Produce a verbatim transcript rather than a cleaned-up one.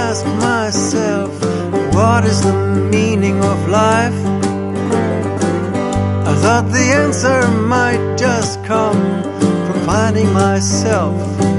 ask myself, what is the meaning of life? I thought the answer might just come from finding myself.